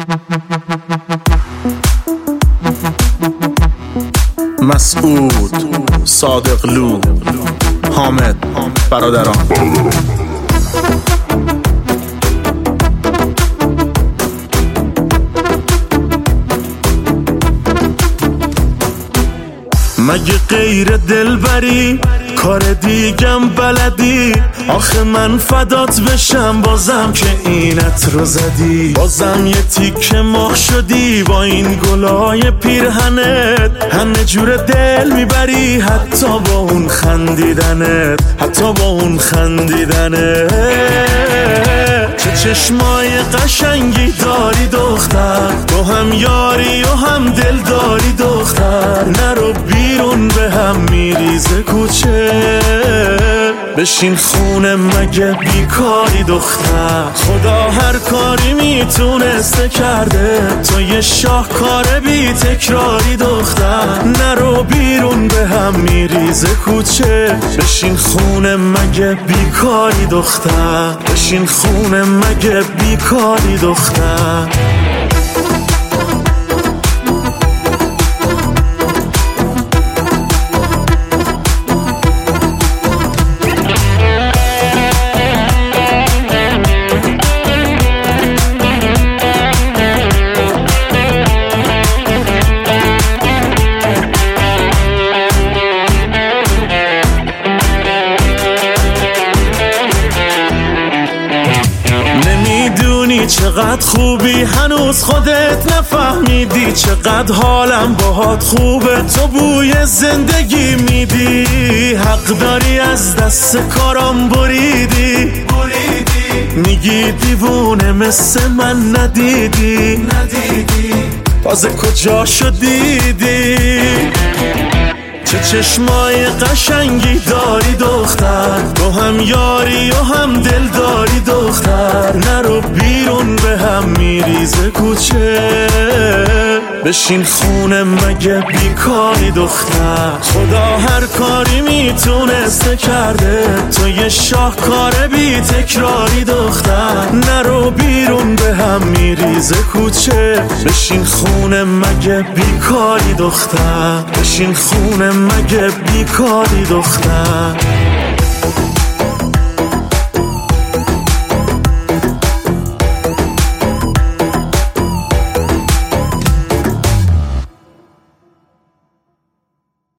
مسعود، صادقلو، حامد، برادران. مگه غیر دلبری کار دیگم بلدی؟ آخه من فدات بشم بازم که اینت رو زدی، بازم یه تیکه مخ شدی با این گلای پیرهنت، همه جور دل میبری حتی با اون خندیدنت، حتی با اون خندیدنت. چه چشمای قشنگی داری دختر، تو هم یاری و هم دل داری دختر، نرو بیرون به هم میریزه کوچه، بشین خونه مگه بیکاری دختر. خدا هر کاری میتونسته کرده، تو یه شاهکار بی تکراری دختر، نرو بیرون به هم میریزه کوچه، بشین خونه مگه بیکاری دختر، بشین خونه مگه بیکاری دختر. چقدر خوبی هنوز خودت نفهمیدی، چقدر حالم باهات خوبه تو بوی زندگی میدی، حق داری از دست کارام بریدی، میگی دیوونه مثل من ندیدی، تازه کجا شدیدی؟ چه چشمای قشنگی داری دختر، تو هم یاری و هم دل داری دختر، نرو بیرون به هم میریزه کوچه، بشین خونه مگه بیکاری دختر. خدا هر کاری میتونسته کرده، تو یه شاهکار بی تکراری دختر، نرو بیرون به هم میریزه کوچه، بشین خونه مگه بیکاری دختر، بشین خونه مگه بیکاری دختر.